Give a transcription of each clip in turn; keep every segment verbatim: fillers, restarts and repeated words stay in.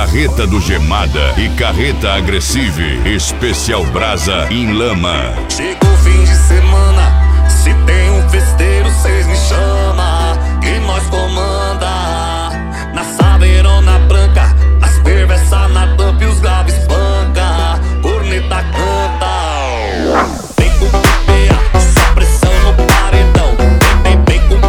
Carreta do Gemada e Carreta Agressive, especial brasa em lama. Chegou o fim de semana, se tem um festeiro, cês me chama e nós comanda. Na saveirona branca, as perversas na tampa e os graves banca, corneta canta. Vem com P P A, só pressão no paredão. Vem, vem, vem com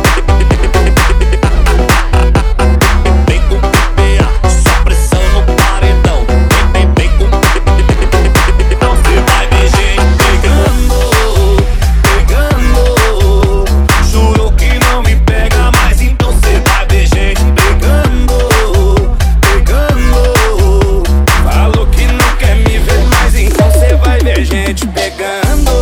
Vem com P P A, só pressão no paredão. Vem, vem, vem com Então cê vai ver gente pegando, pegando. Jurou que não me pega mais, então cê vai ver gente pegando, pegando. Falou que não quer me ver mais, então cê vai ver gente pegando,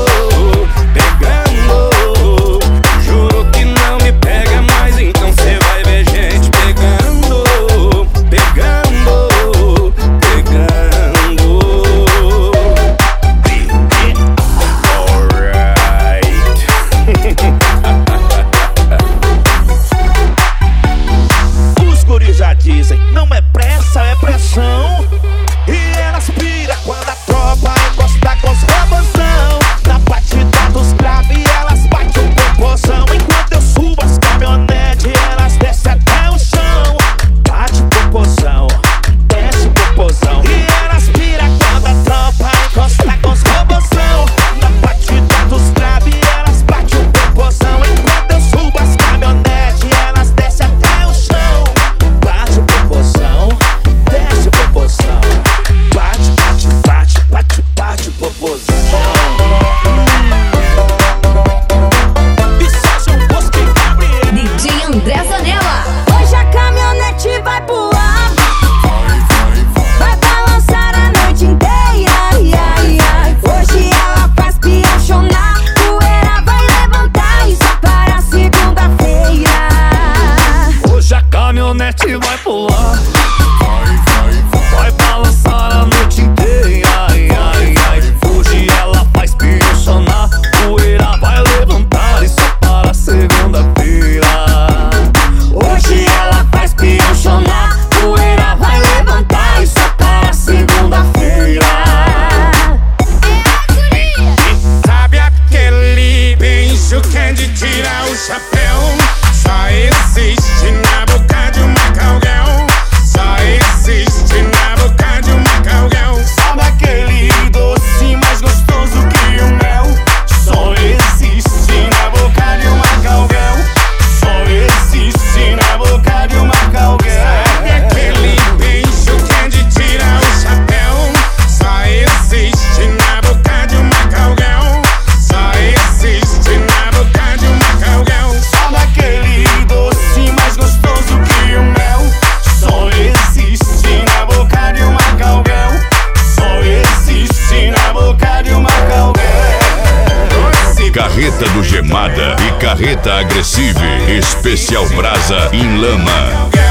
pegando. Jurou que não me pega mais, então cê vai ver gente pegando, pegando, pegando. Alright. Os guris já dizem, não é pressa, é pressão. E elas pira quando a tropa encosta com os robozão. Na batida dos graves elas batem um popozão. Enquanto eu subo as caminhonetes, elas descem até o chão. Bate popozão, desce popozão. E elas pira quando a tropa encosta com os robozão. Na batida dos graves elas batem um popozão. Enquanto eu subo as caminhonetes, elas descem até o chão. Bate popozão, desce popozão. Bate, bate, bate, bate, bate popozão. D J André Zanella. Hoje a caminhonete vai pular, vai balançar a noite inteira. Ai, ai, ai. Hoje ela faz piochonar, poeira vai levantar e só para segunda-feira. Hoje a caminhonete vai pular, vai balançar a noite inteira. Ai, ai, ai. Hoje ela faz piochonar, poeira vai levantar e só para segunda-feira. Hoje ela faz piochonar, poeira vai levantar e só para segunda-feira. Sabe aquele beijo que é de tirar o chapéu? Só existe na boca de uma cowgirl. Só existe na boca de uma cowgirl. Sabe aquele doce mais gostoso que o mel? Só existe na boca de uma cowgirl. Só existe na boca de uma cowgirl. Sabe aquele beijo que é de tirar o chapéu? Só existe na boca de uma cowgirl. Só existe na boca de uma cowgirl. Sabe aquele doce mais gostoso que o mel? Só existe na boca de uma cowgirl. Só existe na boca de uma cowgirl. Carreta do Gemada e Carreta Agressive, especial brasa em lama.